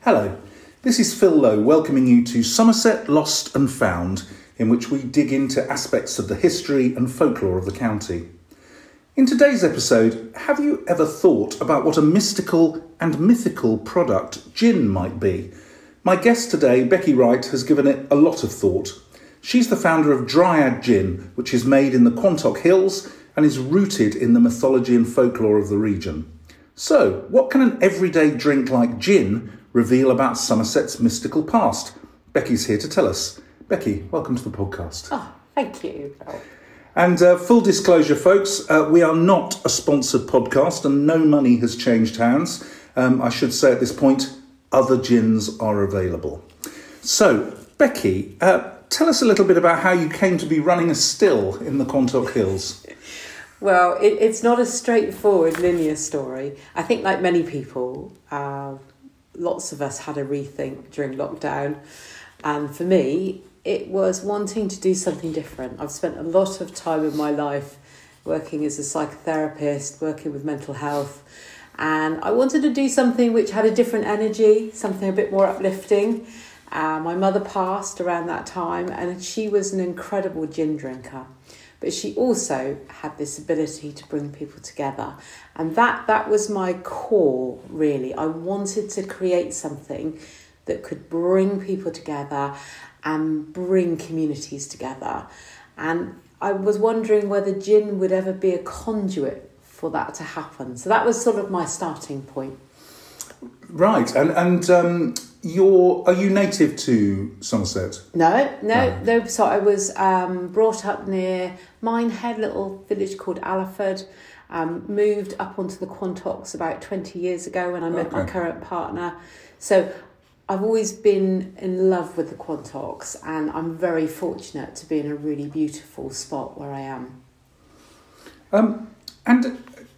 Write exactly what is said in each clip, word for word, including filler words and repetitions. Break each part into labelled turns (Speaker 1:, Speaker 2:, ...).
Speaker 1: Hello, this is Phil Lowe welcoming you to Somerset Lost and Found, in which we dig into aspects of the history and folklore of the county. In today's episode, have you ever thought about what a mystical and mythical product gin might be? My guest today, Becky Wright, has given it a lot of thought. She's the founder of Dryad Gin, which is made in the Quantock Hills and is rooted in the mythology and folklore of the region. So, what can an everyday drink like gin reveal about Somerset's mystical past? Becky's here to tell us. Becky, welcome to the podcast.
Speaker 2: Oh, thank you. Oh.
Speaker 1: And uh, full disclosure, folks, uh, we are not a sponsored podcast and no money has changed hands. Um, I should say at this point, other gins are available. So, Becky, uh, tell us a little bit about how you came to be running a still in the Quantock Hills.
Speaker 2: Well, it, it's not a straightforward linear story. I think like many people, uh, lots of us had a rethink during lockdown. And for me, it was wanting to do something different. I've spent a lot of time in my life working as a psychotherapist, working with mental health. And I wanted to do something which had a different energy, something a bit more uplifting. Uh, my mother passed around that time and she was an incredible gin drinker. But she also had this ability to bring people together. And that, that was my core, really. I wanted to create something that could bring people together and bring communities together. And I was wondering whether gin would ever be a conduit for that to happen. So that was sort of my starting point.
Speaker 1: Right, and and um, you're are you native to Somerset?
Speaker 2: No, no, no. no so I was um, brought up near Minehead, little village called Alliford. Um, moved up onto the Quantocks about twenty years ago when I met okay. my current partner. So I've always been in love with the Quantocks, and I'm very fortunate to be in a really beautiful spot where I am.
Speaker 1: Um, and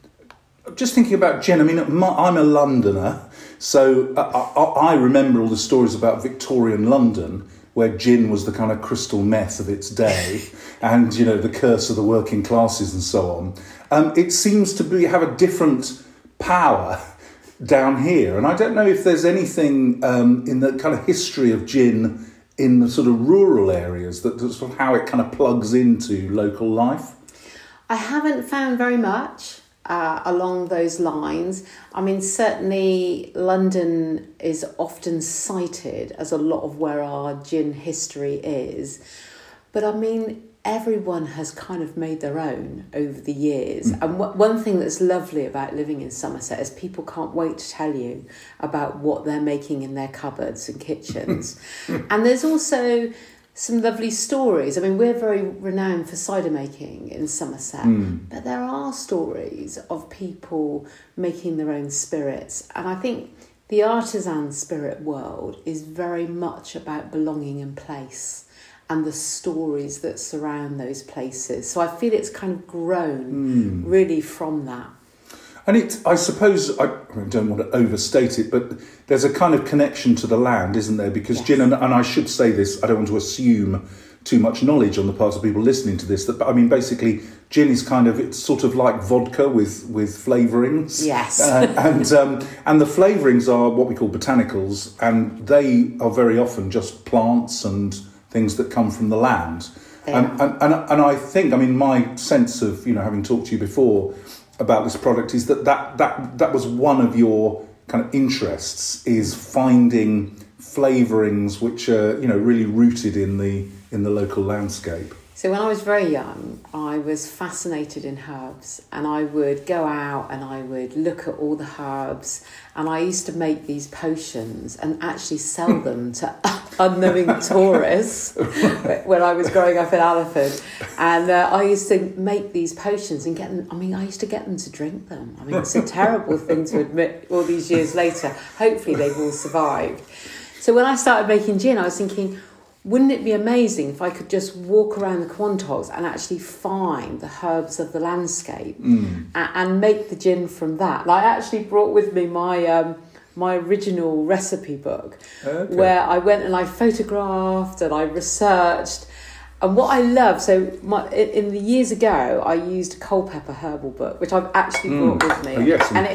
Speaker 1: just thinking about gin, I mean, I'm a Londoner, so I, I remember all the stories about Victorian London, where gin was the kind of crystal meth of its day, and, you know, the curse of the working classes and so on. Um, it seems to be have a different power down here, and I don't know if there's anything um, in the kind of history of gin in the sort of rural areas that sort of how it kind of plugs into local life.
Speaker 2: I haven't found very much uh, along those lines. I mean, certainly London is often cited as a lot of where our gin history is, but I mean, everyone has kind of made their own over the years. Mm. And w- one thing that's lovely about living in Somerset is people can't wait to tell you about what they're making in their cupboards and kitchens. And there's also some lovely stories. I mean, we're very renowned for cider making in Somerset, mm. but there are stories of people making their own spirits. And I think the artisan spirit world is very much about belonging in place and the stories that surround those places. So I feel it's kind of grown mm. really from that.
Speaker 1: And it, I suppose, I, I don't want to overstate it, but there's a kind of connection to the land, isn't there? Because yes. gin, and, and I should say this, I don't want to assume too much knowledge on the part of people listening to this, that I mean, basically, gin is kind of, it's sort of like vodka with, with flavourings.
Speaker 2: Yes.
Speaker 1: Uh, and um, and the flavourings are what we call botanicals, and they are very often just plants and things that come from the land. Um, and, and and I think, I mean, my sense of, you know, having talked to you before about this product is that that, that, that was one of your kind of interests, is finding flavourings which are, you know, really rooted in the in the local landscape.
Speaker 2: So when I was very young, I was fascinated in herbs, and I would go out and I would look at all the herbs, and I used to make these potions and actually sell them to unknowing tourists when I was growing up in Alliford. And uh, I used to make these potions and get them, I mean, I used to get them to drink them. I mean, it's a terrible thing to admit all these years later. Hopefully they've all survived. So when I started making gin, I was thinking, wouldn't it be amazing if I could just walk around the Quantocks and actually find the herbs of the landscape mm. and, and make the gin from that? And I actually brought with me my um, my original recipe book, okay. where I went and I photographed and I researched. And what I love, so my, in, in the years ago, I used Culpeper Herbal Book, which I've actually brought mm. with me.
Speaker 1: Oh, yes,
Speaker 2: and it's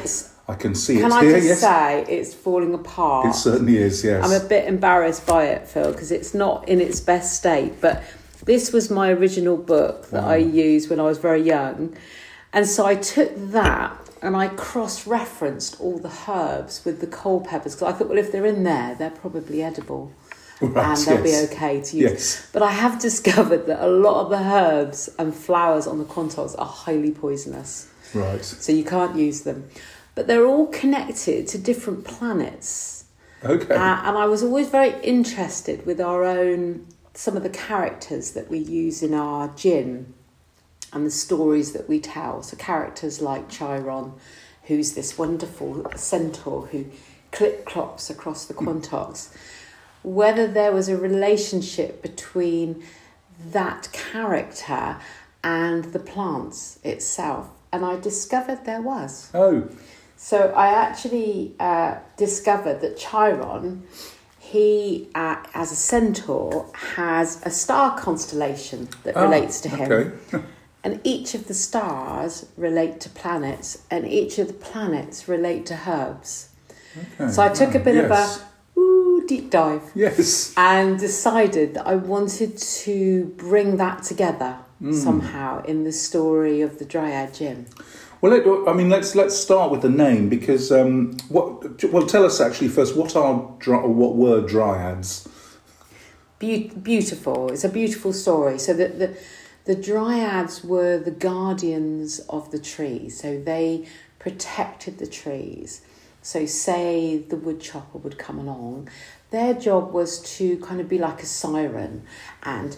Speaker 1: I can see
Speaker 2: Can
Speaker 1: it
Speaker 2: I
Speaker 1: here,
Speaker 2: just
Speaker 1: yes.
Speaker 2: say it's falling apart?
Speaker 1: It certainly is, yes.
Speaker 2: I'm a bit embarrassed by it, Phil, because it's not in its best state. But this was my original book that
Speaker 1: Wow.
Speaker 2: I used when I was very young. And so I took that and I cross-referenced all the herbs with the coal peppers, because I thought, well, if they're in there, they're probably edible.
Speaker 1: Right,
Speaker 2: and they'll
Speaker 1: yes.
Speaker 2: be okay to use.
Speaker 1: Yes.
Speaker 2: But I have discovered that a lot of the herbs and flowers on the quantocks are highly poisonous.
Speaker 1: Right.
Speaker 2: So you can't use them. But they're all connected to different planets.
Speaker 1: Okay.
Speaker 2: Uh, and I was always very interested with our own, some of the characters that we use in our gin and the stories that we tell. So characters like Chiron, who's this wonderful centaur who clip-clops across the quantocks. Whether there was a relationship between that character and the plants itself. And I discovered there was.
Speaker 1: Oh.
Speaker 2: So I actually uh, discovered that Chiron, he, uh, as a centaur, has a star constellation that
Speaker 1: Ah,
Speaker 2: relates to him.
Speaker 1: Okay.
Speaker 2: And each of the stars relate to planets, and each of the planets relate to herbs.
Speaker 1: Okay.
Speaker 2: So I took a bit
Speaker 1: yes.
Speaker 2: of a ooh, deep dive
Speaker 1: Yes.
Speaker 2: and decided that I wanted to bring that together
Speaker 1: Mm.
Speaker 2: somehow in the story of the Dryad Gin.
Speaker 1: Well, let, I mean, let's let's start with the name, because um, what? Well, tell us actually first, what are dry, or what were dryads?
Speaker 2: Be- beautiful. It's a beautiful story. So the, the the dryads were the guardians of the trees. So they protected the trees. So say the wood chopper would come along, their job was to kind of be like a siren and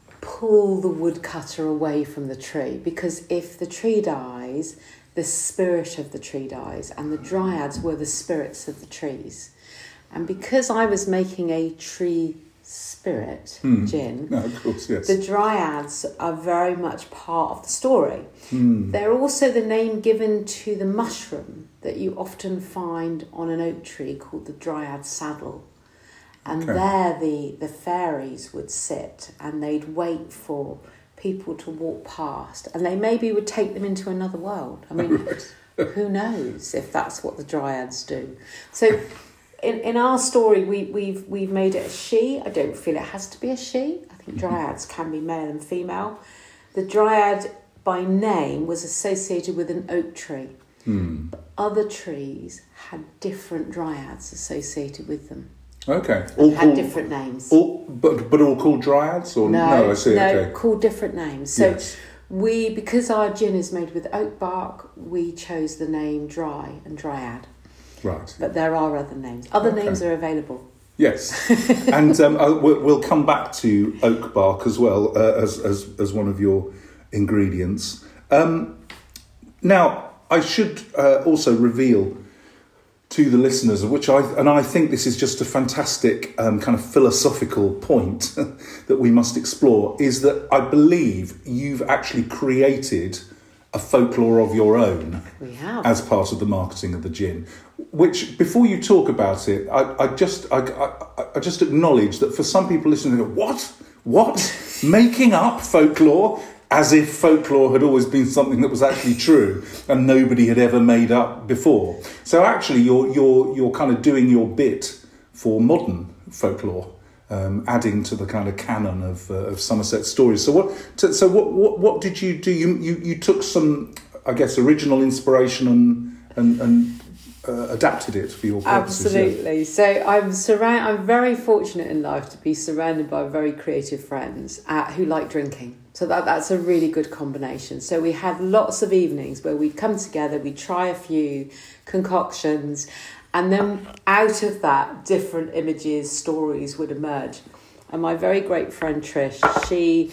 Speaker 2: pull the woodcutter away from the tree, because if the tree dies, the spirit of the tree dies, and the dryads were the spirits of the trees. And because I was making a tree spirit
Speaker 1: Hmm.
Speaker 2: gin,
Speaker 1: No, of course, yes.
Speaker 2: the dryads are very much part of the story.
Speaker 1: Hmm.
Speaker 2: They're also the name given to the mushroom that you often find on an oak tree called the dryad saddle. And
Speaker 1: Okay.
Speaker 2: there the, the fairies would sit and they'd wait for people to walk past, and they maybe would take them into another world. I mean, who knows if that's what the dryads do. So in, in our story, we, we've we've made it a she. I don't feel it has to be a she. I think dryads can be male and female. The dryad by name was associated with an oak tree.
Speaker 1: Hmm.
Speaker 2: But other trees had different dryads associated with them.
Speaker 1: Okay. All
Speaker 2: Had
Speaker 1: called,
Speaker 2: different names.
Speaker 1: all, but but all called dryads, or
Speaker 2: No,
Speaker 1: no? I see.
Speaker 2: no,
Speaker 1: Okay.
Speaker 2: called different names. So
Speaker 1: Yes.
Speaker 2: we, because our gin is made with oak bark, we chose the name Dry and Dryad.
Speaker 1: Right.
Speaker 2: But there are other names. Other
Speaker 1: Okay.
Speaker 2: names are available.
Speaker 1: Yes, and um, uh, we'll, we'll come back to oak bark as well uh, as, as as one of your ingredients. Um, now, I should uh, also reveal to the listeners, of which I and I think this is just a fantastic um, kind of philosophical point that we must explore, is that I believe you've actually created a folklore of your own
Speaker 2: We have.
Speaker 1: as part of the marketing of the gin. Which, before you talk about it, I, I just I, I, I just acknowledge that for some people listening, they go, what? What? Making up folklore? As if folklore had always been something that was actually true and nobody had ever made up before. So actually, you're you're you're kind of doing your bit for modern folklore, um, adding to the kind of canon of uh, of Somerset stories. So what? So, so what, what what did you do? You you you took some, I guess, original inspiration and and and uh, adapted it for your purposes. yeah?
Speaker 2: Absolutely. So I'm surround. I'm very fortunate in life to be surrounded by very creative friends uh, who like drinking. So that that's a really good combination. So we had lots of evenings where we'd come together, we'd try a few concoctions, and then out of that, different images, stories would emerge. And my very great friend Trish, she,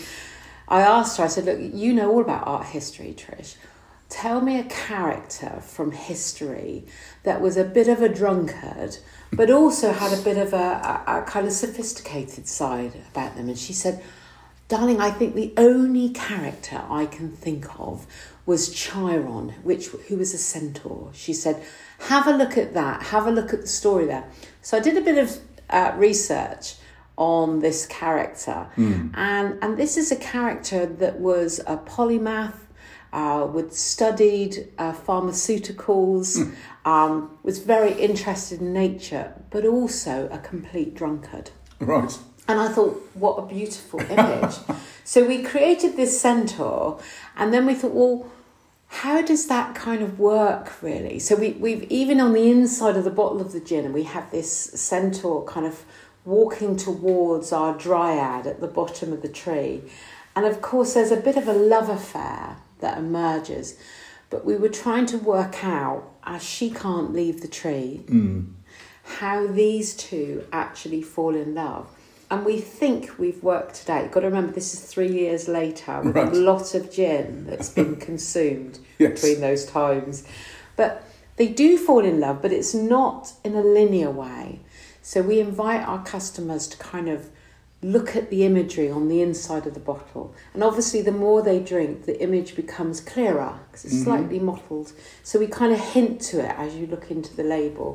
Speaker 2: I asked her, I said, look, you know all about art history, Trish. Tell me a character from history that was a bit of a drunkard, but also had a bit of a, a, a kind of sophisticated side about them. And she said, darling, I think the only character I can think of was Chiron, which who was a centaur. She said, have a look at that, have a look at the story there. So I did a bit of uh, research on this character.
Speaker 1: Mm.
Speaker 2: And, and this is a character that was a polymath, uh, would studied uh, pharmaceuticals,
Speaker 1: Mm.
Speaker 2: um, was very interested in nature, but also a complete drunkard.
Speaker 1: Right.
Speaker 2: And I thought, what a beautiful image. So we created this centaur, and then we thought, well, how does that kind of work, really? So we, we've, even on the inside of the bottle of the gin, we have this centaur kind of walking towards our dryad at the bottom of the tree. And of course, there's a bit of a love affair that emerges. But we were trying to work out, as she can't leave the tree,
Speaker 1: mm.
Speaker 2: how these two actually fall in love. And we think we've worked it out. You've got to remember, this is three years later with
Speaker 1: right.
Speaker 2: a lot of gin that's been consumed
Speaker 1: yes.
Speaker 2: between those times. But they do fall in love, but it's not in a linear way. So we invite our customers to kind of look at the imagery on the inside of the bottle. And obviously, the more they drink, the image becomes clearer because it's mm-hmm. slightly mottled. So we kind of hint to it as you look into the label.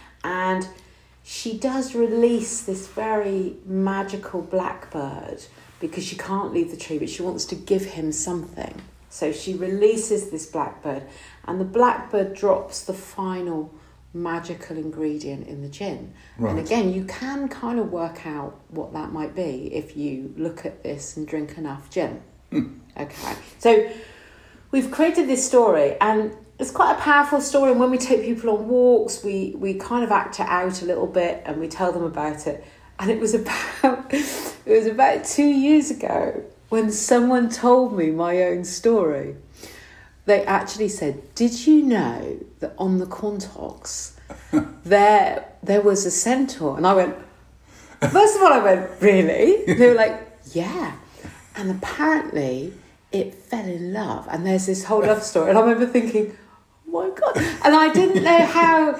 Speaker 2: And she does release this very magical blackbird because she can't leave the tree, but she wants to give him something. So she releases this blackbird, and the blackbird drops the final magical ingredient in the gin. Right. And again, you can kind of work out what that might be if you look at this and drink enough gin.
Speaker 1: Mm.
Speaker 2: Okay. So we've created this story, and it's quite a powerful story, and when we take people on walks, we, we kind of act it out a little bit and we tell them about it. And it was about it was about two years ago when someone told me my own story. They actually said, "Did you know that on the Quantox there there was a centaur?" And I went, first of all, I went, "Really?" They were like, "Yeah." And apparently it fell in love, and there's this whole love story. And I remember thinking, my God. And I didn't know how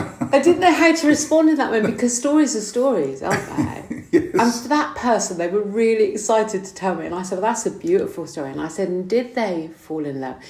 Speaker 2: I didn't know how to respond in that moment, because stories are stories, aren't they?
Speaker 1: Yes.
Speaker 2: And for that person, they were really excited to tell me. And I said, well, that's a beautiful story. And I said, and did they fall in love?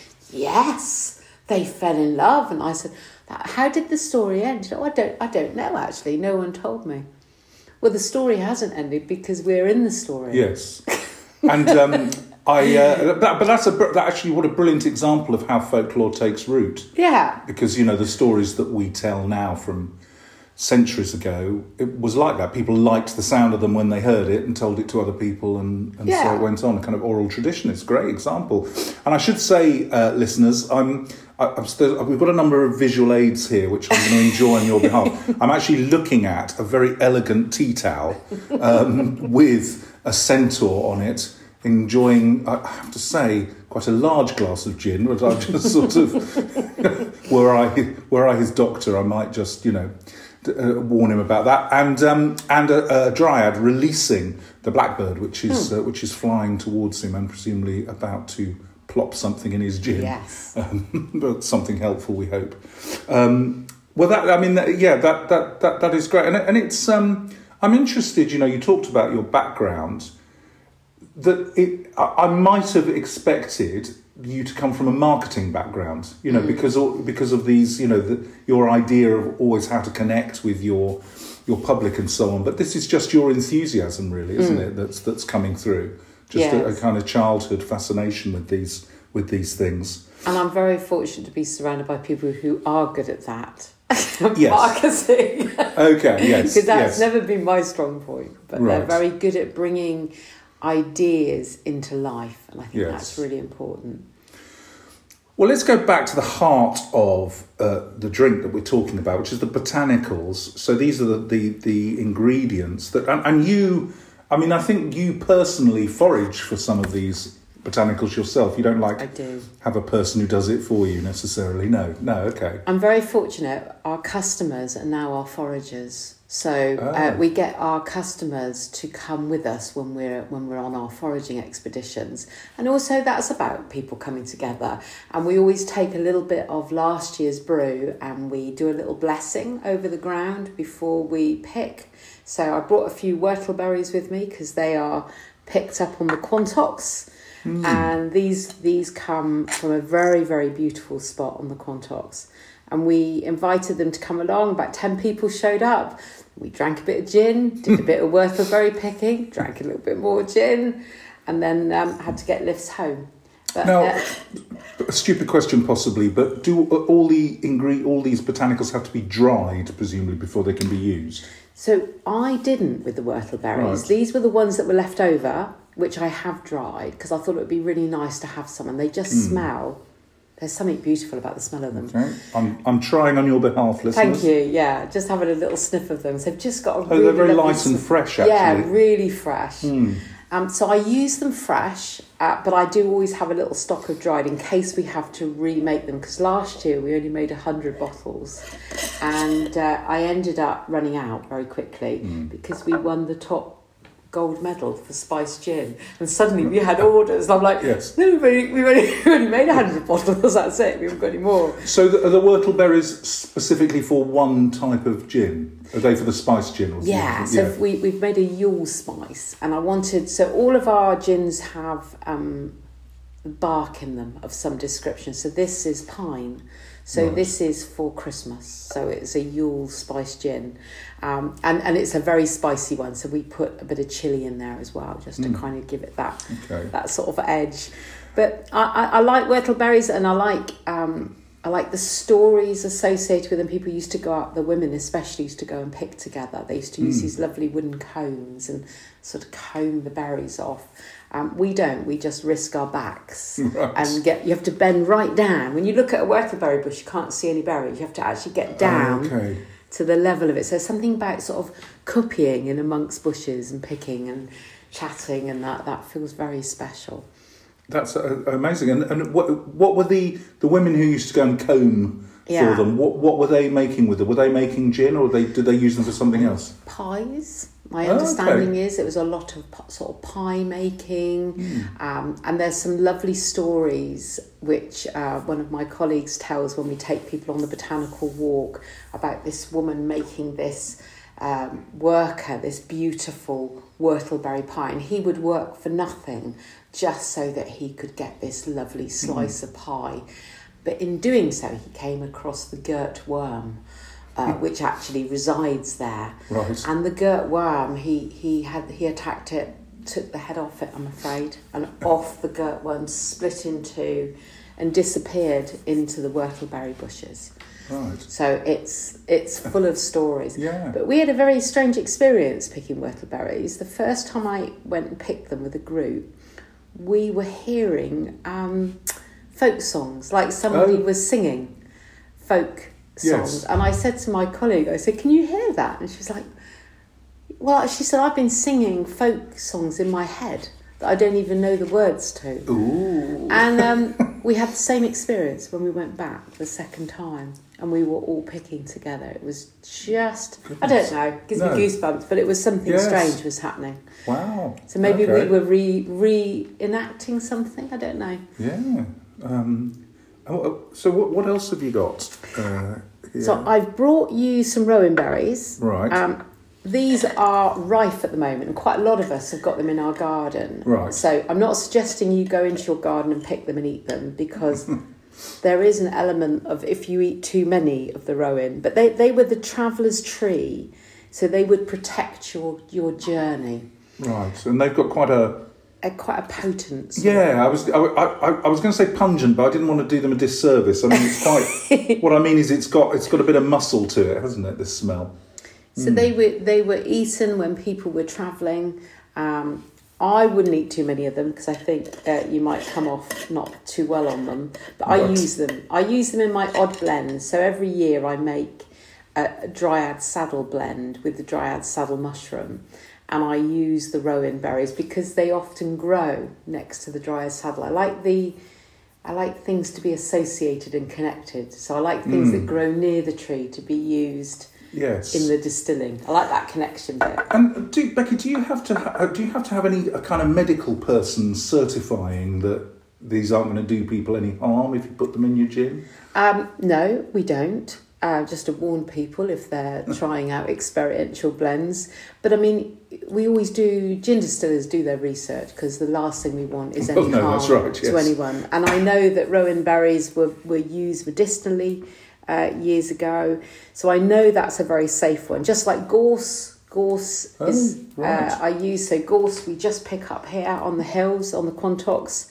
Speaker 2: Yes, they fell in love. And I said, how did the story end? Oh, I don't I don't know, actually. No one told me. Well, the story hasn't ended because we're in the story.
Speaker 1: Yes. And um I, uh, that, but that's a that actually what a brilliant example of how folklore takes root.
Speaker 2: Yeah.
Speaker 1: Because, you know, the stories that we tell now from centuries ago, it was like that. People liked the sound of them when they heard it and told it to other people, and, and
Speaker 2: yeah.
Speaker 1: so it went on. A kind of oral tradition. It's a great example. And I should say, uh, listeners, I'm, I, I'm still, we've got a number of visual aids here, which I'm going to enjoy on your behalf. I'm actually looking at a very elegant tea towel um, with a centaur on it, enjoying, I have to say, quite a large glass of gin, but I just sort of, were I were I his doctor, I might just, you know, uh, warn him about that. And um, and a, a dryad releasing the blackbird, which is hmm. uh, which is flying towards him and presumably about to plop something in his gin.
Speaker 2: Yes,
Speaker 1: um, but something helpful, we hope. Um, well, that I mean, that, yeah, that that that that is great, and and it's. Um, I'm interested. You know, you talked about your background. That it, I, I might have expected you to come from a marketing background, you know, mm. because because of these, you know, the, your idea of always how to connect with your your public and so on. But this is just your enthusiasm, really, isn't mm. it? That's that's coming through. Just yes. a, a kind of childhood fascination with these with these things.
Speaker 2: And I'm very fortunate to be surrounded by people who are good at that.
Speaker 1: Yes.
Speaker 2: Marketing.
Speaker 1: Okay. Yes.
Speaker 2: Because that's
Speaker 1: yes.
Speaker 2: never been my strong point, but right. they're very good at bringing ideas into life, and I think yes. that's really important.
Speaker 1: Well, let's go back to the heart of uh, the drink that we're talking about, which is the botanicals. So these are the the, the ingredients that, and, and you, I mean, I think you personally forage for some of these botanicals yourself. You don't like
Speaker 2: I do.
Speaker 1: have a person who does it for you necessarily. No, no, okay.
Speaker 2: I'm very fortunate. Our customers are now our foragers. So
Speaker 1: oh.
Speaker 2: uh, we get our customers to come with us when we're when we're on our foraging expeditions, and also that's about people coming together. And we always take a little bit of last year's brew and we do a little blessing over the ground before we pick. So I brought a few whortleberries with me because they are picked up on the Quantox, mm. and these these come from a very very beautiful spot on the Quantox. And we invited them to come along. About ten people showed up. We drank a bit of gin, did a bit of whortleberry picking, drank a little bit more gin, and then um, had to get lifts home. But,
Speaker 1: Now,
Speaker 2: uh,
Speaker 1: a stupid question possibly, but do all the ingre- all these botanicals have to be dried, presumably, before they can be used?
Speaker 2: so I didn't with the whortleberries.
Speaker 1: Right.
Speaker 2: These were the ones that were left over, which I have dried because I thought it would be really nice to have some, and they just
Speaker 1: Mm.
Speaker 2: smell. There's something beautiful about the smell of them.
Speaker 1: Okay. I'm I'm trying on your behalf, listeners.
Speaker 2: Thank you. Yeah, just having a little sniff of them. So they've just got a
Speaker 1: Oh,
Speaker 2: really
Speaker 1: they're very
Speaker 2: lovely
Speaker 1: light and
Speaker 2: sm-
Speaker 1: fresh,
Speaker 2: Yeah,
Speaker 1: actually.
Speaker 2: really fresh.
Speaker 1: Mm.
Speaker 2: Um, so I use them fresh, uh, but I do always have a little stock of dried in case we have to remake them. Because last year we only made one hundred bottles, and uh, I ended up running out very quickly
Speaker 1: Mm.
Speaker 2: because we won the top gold medal for Spice Gin, and suddenly we had orders. And I'm like,
Speaker 1: Yes.
Speaker 2: no, we've only, we've only, we've only made one hundred bottles. That's it. We haven't got any more.
Speaker 1: So the, are the whortleberries specifically for one type of gin? Are they for the spice gin? Or
Speaker 2: Yeah,
Speaker 1: something?
Speaker 2: so we, we've made a Yule spice, and I wanted, so all of our gins have um, bark in them of some description. So this is pine. So
Speaker 1: Right.
Speaker 2: this is for Christmas. So it's a Yule spice gin. Um, and, and it's a very spicy one. So we put a bit of chili in there as well, just to
Speaker 1: Mm.
Speaker 2: kind of give it that
Speaker 1: Okay.
Speaker 2: that sort of edge. But I, I, I like whortleberries, and I like um, I like the stories associated with them. People used to go out, the women especially used to go and pick together. They used to use
Speaker 1: Mm.
Speaker 2: these lovely wooden combs and sort of comb the berries off. Um, we don't. We just risk our backs
Speaker 1: Right.
Speaker 2: and get. You have to bend right down. When you look at a whortleberry bush, you can't see any berries. You have to actually get down
Speaker 1: Oh, okay.
Speaker 2: to the level of it. So there's something about sort of copying in amongst bushes and picking and chatting, and that that feels very special.
Speaker 1: That's uh, amazing. And and what what were the, the women who used to go and comb
Speaker 2: Yeah.
Speaker 1: for them? What what were they making with them? Were they making gin, or they did they use them for something else?
Speaker 2: Pies. My
Speaker 1: Oh,
Speaker 2: understanding
Speaker 1: okay.
Speaker 2: is it was a lot of p- sort of pie making,
Speaker 1: Mm.
Speaker 2: um, and there's some lovely stories which uh, one of my colleagues tells when we take people on the botanical walk about this woman making this um, worker, this beautiful whortleberry pie, and he would work for nothing just so that he could get this lovely slice of pie. But in doing so, he came across the girt worm, uh, which actually resides there.
Speaker 1: Right.
Speaker 2: And the girt worm, he, he had he attacked it, took the head off it, I'm afraid, and off the girt worm split in two and disappeared into the whortleberry bushes.
Speaker 1: Right.
Speaker 2: So it's it's full of stories.
Speaker 1: Yeah.
Speaker 2: But we had a very strange experience picking whortleberries. The first time I went and picked them with a group, we were hearing um, folk songs, like somebody
Speaker 1: Oh.
Speaker 2: was singing folk songs.
Speaker 1: Yes.
Speaker 2: And I said to my colleague, I said, can you hear that? And she was like, well, she said, I've been singing folk songs in my head that I don't even know the words to.
Speaker 1: Ooh.
Speaker 2: And um, we had the same experience when we went back the second time, and we were all picking together. It was just, I don't know, it gives
Speaker 1: No.
Speaker 2: me goosebumps, but it was something
Speaker 1: Yes.
Speaker 2: strange was happening.
Speaker 1: Wow.
Speaker 2: So maybe
Speaker 1: Okay.
Speaker 2: we were re reenacting something, I don't know.
Speaker 1: Yeah. Um, oh, oh, so what what else have you got? Uh, here?
Speaker 2: So I've brought you some rowan berries.
Speaker 1: Right.
Speaker 2: Um, these are rife at the moment, and quite a lot of us have got them in our garden.
Speaker 1: Right.
Speaker 2: So I'm not suggesting you go into your garden and pick them and eat them, because there is an element of if you eat too many of the rowan. But they, they were the traveller's tree, so they would protect your, your journey.
Speaker 1: Right. And they've got quite a
Speaker 2: A, quite a potent sort
Speaker 1: yeah. I was I, I, I was going to say pungent, but I didn't want to do them a disservice. I mean, it's quite. What I mean is, it's got it's got a bit of muscle to it, hasn't it? This smell.
Speaker 2: So they were they were eaten when people were travelling. Um, I wouldn't eat too many of them because I think uh, you might come off not too well on them. But I
Speaker 1: Right.
Speaker 2: use them. I use them in my odd blends. So every year I make a, a dryad saddle blend with the dryad saddle mushroom, and I use the rowan berries because they often grow next to the dryad saddle. I like the I like things to be associated and connected. So I like things
Speaker 1: Mm.
Speaker 2: that grow near the tree to be used
Speaker 1: Yes.
Speaker 2: in the distilling. I like that connection bit.
Speaker 1: And do, Becky, do you have to ha- do you have to have any a kind of medical person certifying that these aren't going to do people any harm if you put them in your gin?
Speaker 2: Um, no, we don't. Uh, just to warn people if they're trying out experiential blends. But I mean, we always do, gin distillers do their research, because the last thing we want is any
Speaker 1: Well, no,
Speaker 2: harm
Speaker 1: that's right,
Speaker 2: to
Speaker 1: yes.
Speaker 2: anyone. And I know that rowan berries were, were used medicinally uh, years ago. So I know that's a very safe one. Just like gorse. Gorse
Speaker 1: Oh,
Speaker 2: is,
Speaker 1: right.
Speaker 2: uh, I use, so gorse we just pick up here on the hills, on the Quantocks.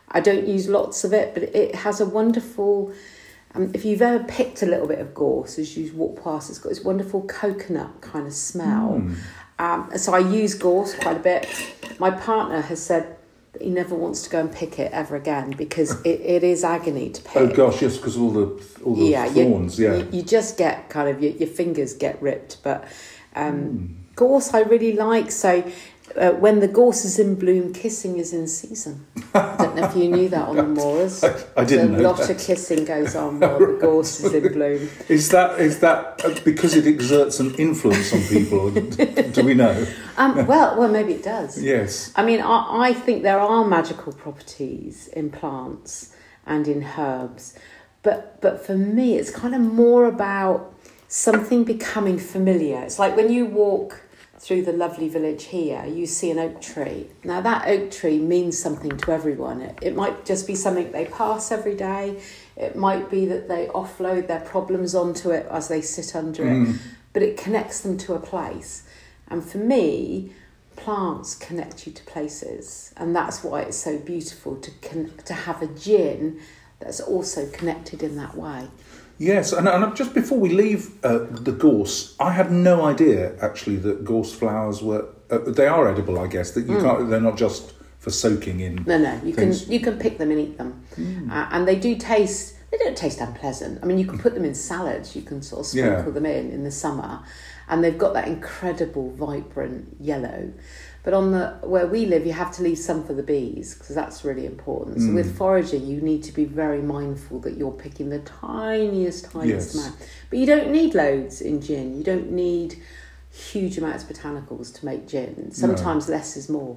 Speaker 2: I don't use lots of it, but it has a wonderful... Um, if you've ever picked a little bit of gorse as you walk past, it's got this wonderful coconut kind of smell.
Speaker 1: Mm.
Speaker 2: Um, so I use gorse quite a bit. My partner has said that he never wants to go and pick it ever again because it, it is agony to pick.
Speaker 1: Oh gosh, yes, because all the all the
Speaker 2: yeah,
Speaker 1: thorns.
Speaker 2: You,
Speaker 1: yeah,
Speaker 2: you, you just get kind of your, your fingers get ripped. But um,
Speaker 1: mm.
Speaker 2: gorse I really like. So uh, when the gorse is in bloom, kissing is in season. I don't know if you knew that on the moors.
Speaker 1: I, I didn't
Speaker 2: know. A lot
Speaker 1: that.
Speaker 2: of kissing goes on while the gorse is in bloom.
Speaker 1: Is that is that because it exerts an influence on people? Do we know?
Speaker 2: Um, well, well, maybe it does.
Speaker 1: Yes.
Speaker 2: I mean, I, I think there are magical properties in plants and in herbs, but but for me, it's kind of more about something becoming familiar. It's like when you walk through the lovely village here, you see an oak tree. Now that oak tree means something to everyone. It, it might just be something they pass every day. It might be that they offload their problems onto it as they sit under
Speaker 1: Mm.
Speaker 2: it, but it connects them to a place. And for me, plants connect you to places, and that's why it's so beautiful to con- to have a gin that's also connected in that way.
Speaker 1: Yes, and, and just before we leave uh, the gorse, I had no idea actually that gorse flowers were. Uh, they are edible, I guess. That you
Speaker 2: Mm.
Speaker 1: can't. They're not just for soaking in.
Speaker 2: No, no, you
Speaker 1: things.
Speaker 2: can you can pick them and eat them,
Speaker 1: Mm.
Speaker 2: uh, and they do taste. They don't taste unpleasant. I mean, you can put them in salads. You can sort of sprinkle
Speaker 1: Yeah.
Speaker 2: them in in the summer, and they've got that incredible vibrant yellow. But on the where we live, you have to leave some for the bees because that's really important. So
Speaker 1: Mm.
Speaker 2: with foraging, you need to be very mindful that you're picking the tiniest, tiniest
Speaker 1: Yes.
Speaker 2: amount. But you don't need loads in gin. You don't need huge amounts of botanicals to make gin. Sometimes less is more.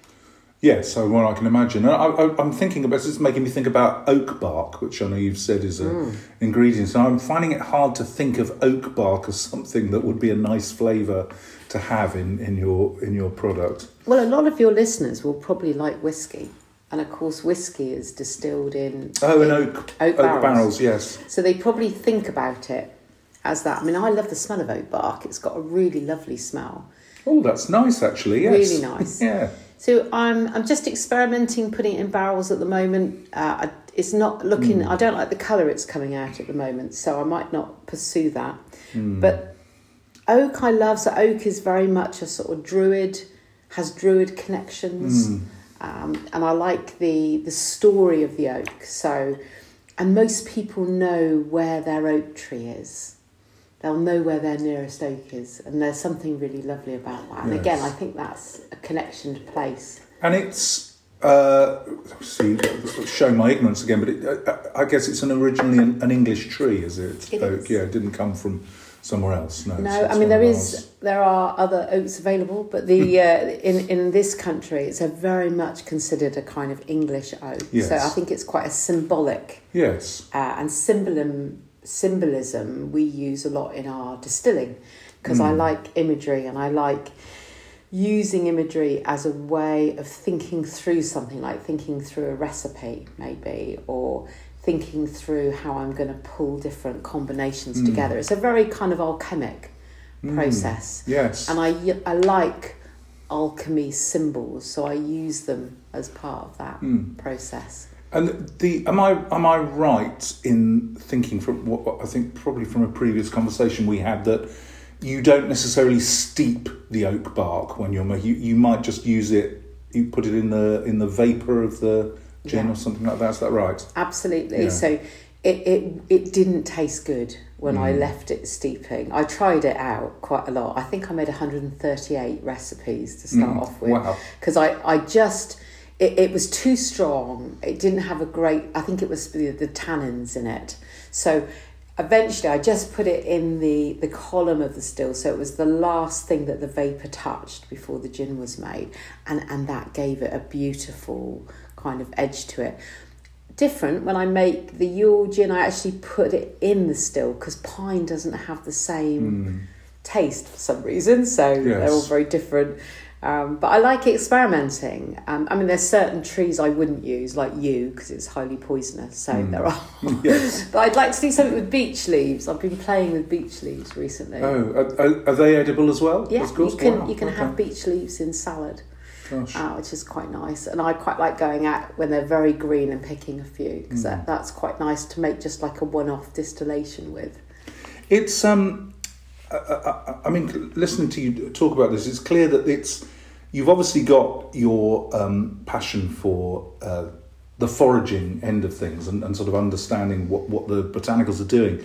Speaker 1: Yes, so well, I can imagine. I, I, I'm thinking about it's making me think about oak bark, which I know you've said is an
Speaker 2: Mm.
Speaker 1: ingredient. And I'm finding it hard to think of oak bark as something that would be a nice flavour to have in, in your in your product.
Speaker 2: Well, a lot of your listeners will probably like whiskey. And of course, whiskey is distilled in...
Speaker 1: Oh,
Speaker 2: in
Speaker 1: in oak, oak,
Speaker 2: oak barrels.
Speaker 1: barrels, yes.
Speaker 2: So they probably think about it as that. I mean, I love the smell of oak bark. It's got a really lovely smell.
Speaker 1: Oh, that's nice, actually, yes.
Speaker 2: Really nice.
Speaker 1: Yeah.
Speaker 2: So I'm I'm just experimenting, putting it in barrels at the moment. Uh, I, it's not looking...
Speaker 1: Mm.
Speaker 2: I don't like the colour it's coming out at the moment, so I might not pursue that.
Speaker 1: Mm.
Speaker 2: But oak I love. So oak is very much a sort of druid, has druid connections.
Speaker 1: Mm.
Speaker 2: Um, and I like the the story of the oak. So, and most people know where their oak tree is. They'll know where their nearest oak is, and there's something really lovely about that. And
Speaker 1: Yes.
Speaker 2: again, I think that's a connection to place.
Speaker 1: And it's, uh, see, show my ignorance again, but it, uh, I guess it's an originally an, an English tree, is it?
Speaker 2: It
Speaker 1: oak,
Speaker 2: is.
Speaker 1: yeah, it didn't come from somewhere else. No,
Speaker 2: No,
Speaker 1: it's- it's
Speaker 2: I mean
Speaker 1: one
Speaker 2: there
Speaker 1: of
Speaker 2: is
Speaker 1: ours.
Speaker 2: there are other oaks available, but the uh, in in this country it's a very much considered a kind of English oak.
Speaker 1: Yes.
Speaker 2: So I think it's quite a symbolic
Speaker 1: Yes.
Speaker 2: uh, and symbolism symbolism we use a lot in our distilling because I
Speaker 1: Mm.
Speaker 2: like imagery and I like using imagery as a way of thinking through something, like thinking through a recipe maybe, or thinking through how I'm going to pull different combinations
Speaker 1: Mm.
Speaker 2: together. It's a very kind of alchemic
Speaker 1: Mm.
Speaker 2: process,
Speaker 1: Yes.
Speaker 2: and I, I like alchemy symbols, so I use them as part of that
Speaker 1: Mm.
Speaker 2: process.
Speaker 1: And the am I am I right in thinking from what what I think probably from a previous conversation we had that you don't necessarily steep the oak bark when you're making you, you might just use it, you put it in the in the vapor of the gin
Speaker 2: Yeah.
Speaker 1: or something like that. Is that right?
Speaker 2: Absolutely.
Speaker 1: Yeah.
Speaker 2: So it, it it didn't taste good when I
Speaker 1: Mm.
Speaker 2: left it steeping. I tried it out quite a lot. I think I made one hundred thirty-eight recipes to start
Speaker 1: Mm.
Speaker 2: off with.
Speaker 1: Wow.
Speaker 2: Because I, I just, it, it was too strong. It didn't have a great, I think it was the, the tannins in it. So eventually I just put it in the, the column of the still. So it was the last thing that the vapour touched before the gin was made. And, and that gave it a beautiful kind of edge to it. Different when I make the Yule gin, I actually put it in the still because pine doesn't have the same
Speaker 1: Mm.
Speaker 2: taste for some reason, so they're all
Speaker 1: Yes.
Speaker 2: very different. Um, but I like experimenting. Um, I mean, there's certain trees I wouldn't use, like yew, because it's highly poisonous. So
Speaker 1: Mm.
Speaker 2: there are.
Speaker 1: Yes.
Speaker 2: But I'd like to do something with beech leaves. I've been playing with beech leaves recently.
Speaker 1: Oh, are, are- are they edible as well?
Speaker 2: yeah,
Speaker 1: Of course?
Speaker 2: you can
Speaker 1: Wow,
Speaker 2: you can
Speaker 1: okay.
Speaker 2: have beech leaves in salad.
Speaker 1: Gosh.
Speaker 2: Uh, which is quite nice. And I quite like going out when they're very green and picking a few, because
Speaker 1: Mm.
Speaker 2: that, that's quite nice to make just like a one-off distillation with.
Speaker 1: It's um, I, I, I mean, listening to you talk about this, it's clear that it's you've obviously got your um, passion for uh, the foraging end of things and, and sort of understanding what, what the botanicals are doing,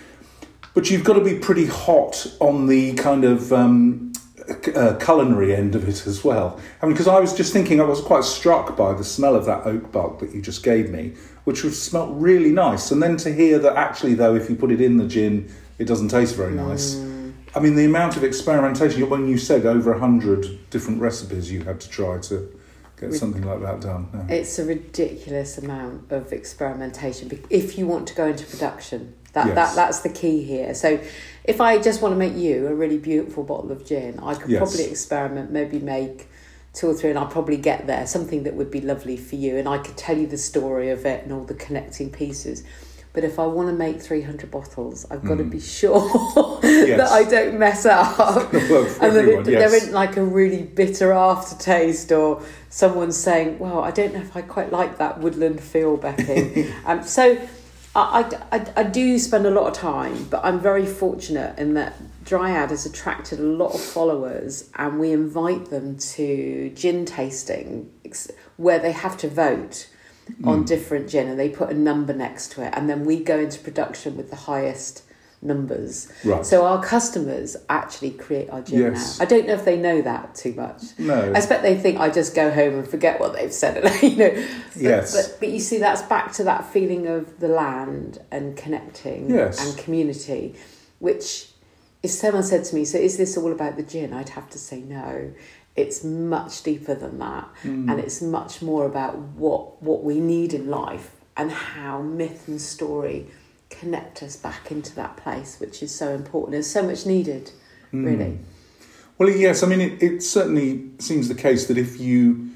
Speaker 1: but you've got to be pretty hot on the kind of um, uh, culinary end of it as well. I mean, because I was just thinking, I was quite struck by the smell of that oak bark that you just gave me, which was smelt really nice, and then to hear that actually, though, if you put it in the gin, it doesn't taste very nice. Mm. I mean, the amount of experimentation, when you said over a hundred different recipes you had to try to get something like that done. Yeah.
Speaker 2: It's a ridiculous amount of experimentation if you want to go into production. That,
Speaker 1: yes.
Speaker 2: that That's the key here. So if I just want to make you a really beautiful bottle of gin, I could
Speaker 1: yes.
Speaker 2: probably experiment, maybe make two or three, and I'll probably get there, something that would be lovely for you, and I could tell you the story of it and all the connecting pieces. But if I want to make three hundred bottles, I've got mm. to be sure
Speaker 1: yes.
Speaker 2: that I don't mess up.
Speaker 1: Well,
Speaker 2: and that
Speaker 1: everyone,
Speaker 2: it,
Speaker 1: yes.
Speaker 2: there isn't like a really bitter aftertaste, or someone saying, well, I don't know if I quite like that woodland feel, Becky. um, so I, I, I do spend a lot of time, but I'm very fortunate in that Dryad has attracted a lot of followers, and we invite them to gin tasting where they have to vote on mm. different gin, and they put a number next to it, and then we go into production with the highest numbers.
Speaker 1: Right.
Speaker 2: So our customers actually create our gin
Speaker 1: yes.
Speaker 2: now. I don't know if they know that too much.
Speaker 1: No.
Speaker 2: I expect they think I just go home and forget what they've said. you know. But,
Speaker 1: yes.
Speaker 2: But, but you see, that's back to that feeling of the land and connecting
Speaker 1: yes.
Speaker 2: and community, which if someone said to me, so is this all about the gin? I'd have to say no. It's much deeper than that, mm. and it's much more about what what we need in life and how myth and story connect us back into that place, which is so important. There's so much needed, mm. really.
Speaker 1: Well, yes, I mean, it, it certainly seems the case that if you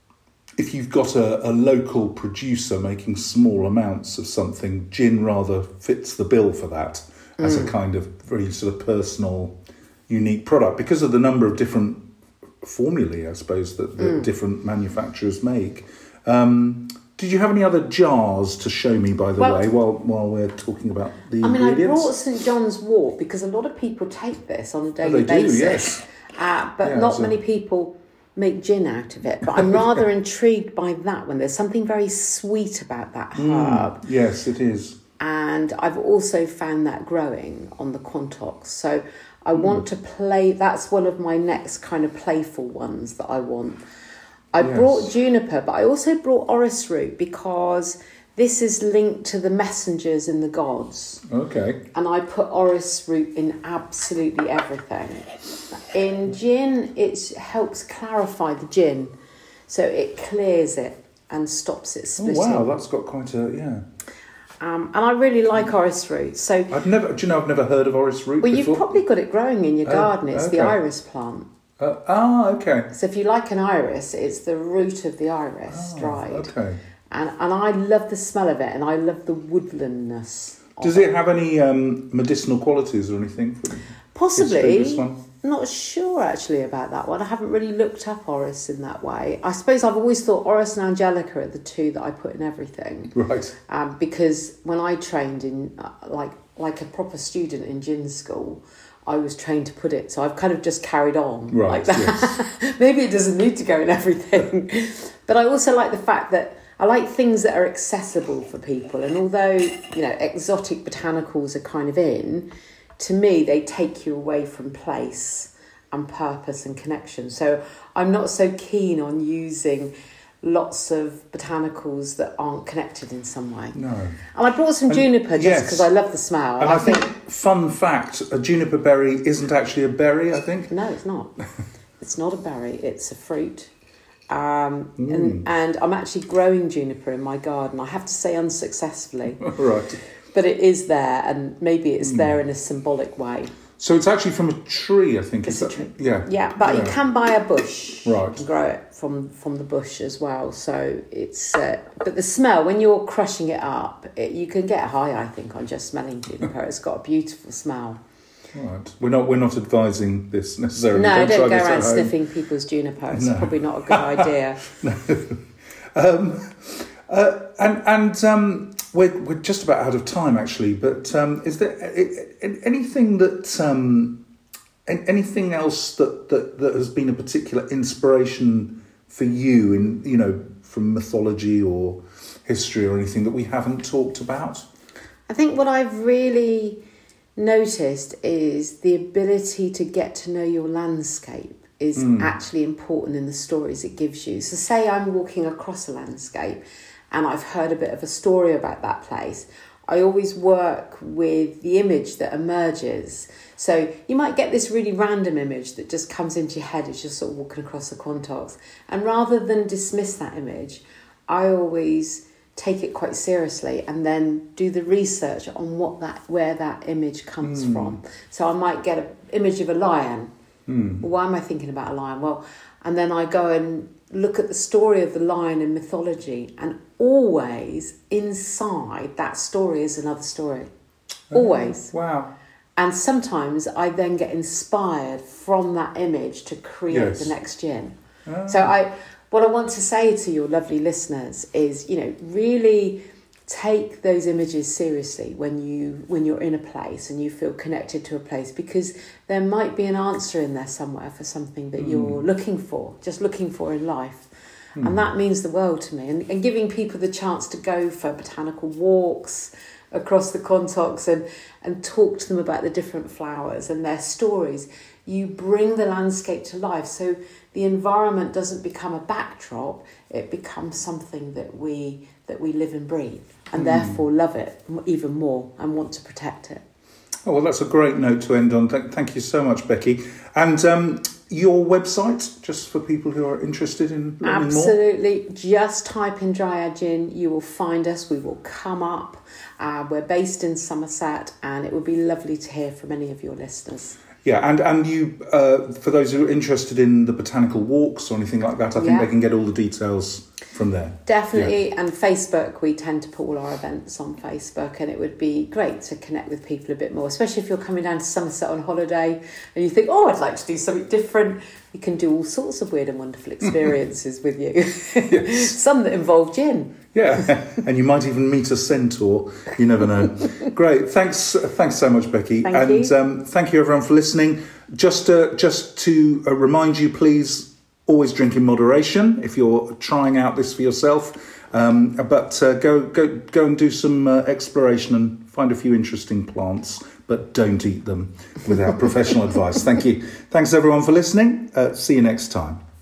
Speaker 1: if you've got a, a local producer making small amounts of something, gin rather fits the bill for that as mm. a kind of very sort of personal, unique product because of the number of different formulae, I suppose, that, that mm. different manufacturers make. Um, did you have any other jars to show me, by the well, way, while while we're talking about the
Speaker 2: I mean,
Speaker 1: ingredients?
Speaker 2: I brought Saint John's wort because a lot of people take this on a daily
Speaker 1: oh, they
Speaker 2: basis.
Speaker 1: Do, yes.
Speaker 2: Uh, but
Speaker 1: yeah,
Speaker 2: not
Speaker 1: so.
Speaker 2: many people make gin out of it. But I'm rather intrigued by that one. There's something very sweet about that herb.
Speaker 1: Mm, yes, it is.
Speaker 2: And I've also found that growing on the Quantox. So I want mm. to play, that's one of my next kind of playful ones that I want. I yes. brought juniper, but I also brought orris root because this is linked to the messengers and the gods.
Speaker 1: Okay.
Speaker 2: And I put orris root in absolutely everything. In gin, it helps clarify the gin. So it clears it and stops it splitting.
Speaker 1: Oh, wow, that's got quite a, yeah.
Speaker 2: Um, and I really like orris root. So
Speaker 1: I've never, do you know, I've never heard of orris root
Speaker 2: well,
Speaker 1: before.
Speaker 2: you've probably got it growing in your
Speaker 1: Oh,
Speaker 2: garden. It's
Speaker 1: okay.
Speaker 2: the iris plant.
Speaker 1: Uh, ah, okay.
Speaker 2: So if you like an iris, it's the root of the iris
Speaker 1: Oh,
Speaker 2: dried.
Speaker 1: okay.
Speaker 2: And and I love the smell of it, and I love the woodlandness.
Speaker 1: Does it have any um, medicinal qualities or anything? For
Speaker 2: Possibly.
Speaker 1: This one?
Speaker 2: Not sure actually about that one. I haven't really looked up orris in that way. I suppose I've always thought orris and angelica are the two that I put in everything.
Speaker 1: Right.
Speaker 2: Um, because when I trained in uh, like like a proper student in gin school, I was trained to put it. So I've kind of just carried on
Speaker 1: right,
Speaker 2: like that. Yes. Maybe it doesn't need to go in everything. But I also like the fact that I like things that are accessible for people. And although, you know, exotic botanicals are kind of in, to me, they take you away from place and purpose and connection. So I'm not so keen on using lots of botanicals that aren't connected in some way.
Speaker 1: No.
Speaker 2: And I brought some
Speaker 1: and,
Speaker 2: juniper just because
Speaker 1: yes.
Speaker 2: I love the smell.
Speaker 1: And
Speaker 2: I,
Speaker 1: I think,
Speaker 2: think,
Speaker 1: fun fact, a juniper berry isn't actually a berry, I think.
Speaker 2: No, it's not. It's not a berry, it's a fruit. Um,
Speaker 1: mm.
Speaker 2: and, and I'm actually growing juniper in my garden. I have to say unsuccessfully.
Speaker 1: Right.
Speaker 2: But it is there, and maybe it's
Speaker 1: mm.
Speaker 2: there in a symbolic way.
Speaker 1: So it's actually from a tree, I think.
Speaker 2: It's
Speaker 1: is
Speaker 2: a
Speaker 1: that,
Speaker 2: tree.
Speaker 1: Yeah.
Speaker 2: Yeah, but
Speaker 1: yeah.
Speaker 2: you can buy a bush
Speaker 1: right.
Speaker 2: and grow it from, from the bush as well. So it's... Uh, but the smell, when you're crushing it up, it, you can get high, I think, on just smelling juniper. It's got a beautiful smell.
Speaker 1: Right. We're not we're not advising this necessarily.
Speaker 2: No, don't,
Speaker 1: don't
Speaker 2: go around sniffing people's juniper. It's no. probably not a good idea.
Speaker 1: No. Um, uh, and and um, we're we're just about out of time actually. But um, is there anything that um, anything else that, that, that has been a particular inspiration for you in you know from mythology or history or anything that we haven't talked about?
Speaker 2: I think what I've really noticed is the ability to get to know your landscape is mm. actually important in the stories it gives you. So say I'm walking across a landscape and I've heard a bit of a story about that place. I always work with the image that emerges. So you might get this really random image that just comes into your head as you're sort of walking across the Quantocks. And rather than dismiss that image, I always take it quite seriously and then do the research on what that where that image comes mm. from. So I might get an image of a lion. Mm. Well, why am I thinking about a lion? Well, and then I go and look at the story of the lion in mythology, and always inside that story is another story. Oh, always.
Speaker 1: Wow.
Speaker 2: And sometimes I then get inspired from that image to create yes. the next gin. Oh. So I... What I want to say to your lovely listeners is, you know, really take those images seriously when you when you're in a place and you feel connected to a place, because there might be an answer in there somewhere for something that mm. you're looking for, just looking for in life. Mm. And that means the world to me. And, and giving people the chance to go for botanical walks across the Quantocks and, and talk to them about the different flowers and their stories. You bring the landscape to life. So the environment doesn't become a backdrop, it becomes something that we that we live and breathe, and mm. therefore love it even more and want to protect it.
Speaker 1: Oh, well, that's a great note to end on. Th- thank you so much, Becky. And um, your website, just for people who are interested in learning
Speaker 2: Absolutely.
Speaker 1: more?
Speaker 2: Just type in Dryad Gin, you will find us, we will come up. Uh, we're based in Somerset, and it would be lovely to hear from any of your listeners.
Speaker 1: Yeah, and, and you, uh, for those who are interested in the botanical walks or anything like that, I think yeah. they can get all the details from there.
Speaker 2: Definitely, yeah. And Facebook, we tend to put all our events on Facebook, and it would be great to connect with people a bit more, especially if you're coming down to Somerset on holiday and you think, oh, I'd like to do something different. We can do all sorts of weird and wonderful experiences with you. Yes. Some that involve gin.
Speaker 1: Yeah, and you might even meet a centaur. You never know. Great, thanks, thanks so much, Becky,
Speaker 2: thank
Speaker 1: and
Speaker 2: you.
Speaker 1: Um, thank you everyone for listening. Just, uh, just to uh, remind you, please always drink in moderation if you're trying out this for yourself. Um, but uh, go, go, go and do some uh, exploration and find a few interesting plants, but don't eat them without professional advice. Thank you. Thanks everyone for listening. Uh, see you next time.